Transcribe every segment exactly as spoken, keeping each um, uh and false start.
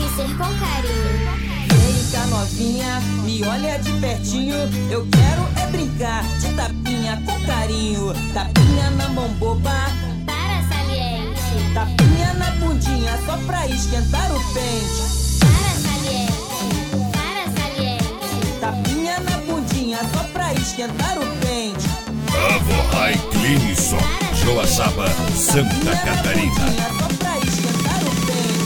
ser com carinho. Vem cá novinha, me olha de pertinho. Eu quero é brincar de tapinha com carinho. Tapinha na mão boba, Para saliente. tapinha na bundinha só pra esquentar o pente. Para saliente. Para saliente. Tapinha na bundinha só pra esquentar o pente. Avohai Clinison, Joaçaba, Santa Catarina. Só pra esquentar o pente.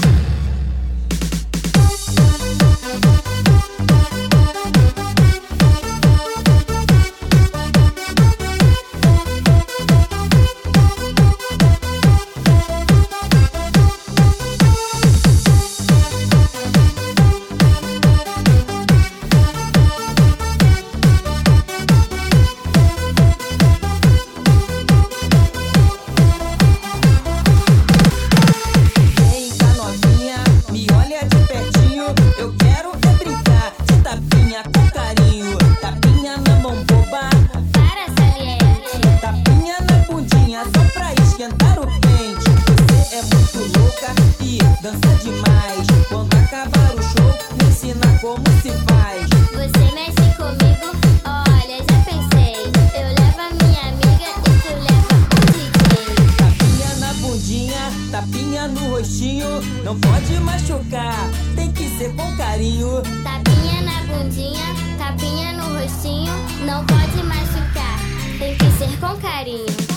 Dança demais, quando acabar o show, me ensina como se faz. Você mexe comigo, olha, já pensei. Eu levo a minha amiga e tu leva o D J. Tapinha na bundinha, tapinha no rostinho. Não pode machucar, tem que ser com carinho. Tapinha na bundinha, tapinha no rostinho. Não pode machucar, tem que ser com carinho.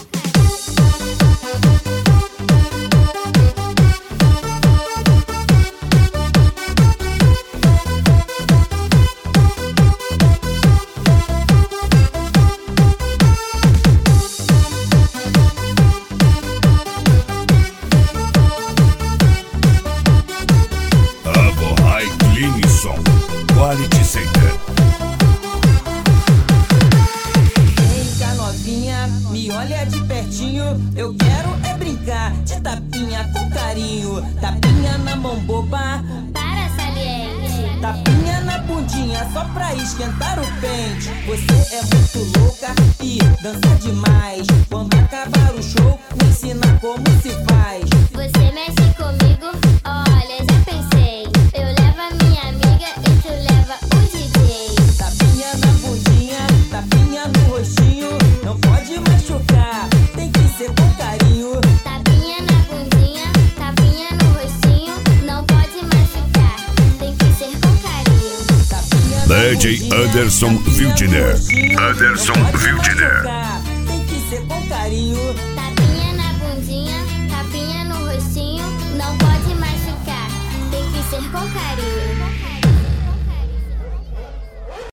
Avohai Clinison, Quality Center. Vem cá novinha, me olha de pertinho. Eu quero é brincar de tapinha com carinho. Tapinha na mão boba, Para saliente. tapinha na bundinha só pra esquentar o pente. Você é muito louca e dança demais. Quando acabar o show, me ensina como se faz. Você mexe comigo, olha, já pensei. Eu levo a minha amiga e tu leva o D J. Tapinha na bundinha, tapinha no rostinho. Não pode machucar, tem que ser com carinho. Tapinha na bundinha, tapinha no rostinho. Não pode machucar, tem que ser com carinho. Tapinha na D J bundinha, Anderson tapinha no Wildner. rostinho. Anderson Não pode Wildner. machucar, tem que ser com carinho. Tapinha na bundinha, tapinha no rostinho. Não pode machucar, tem que ser com carinho.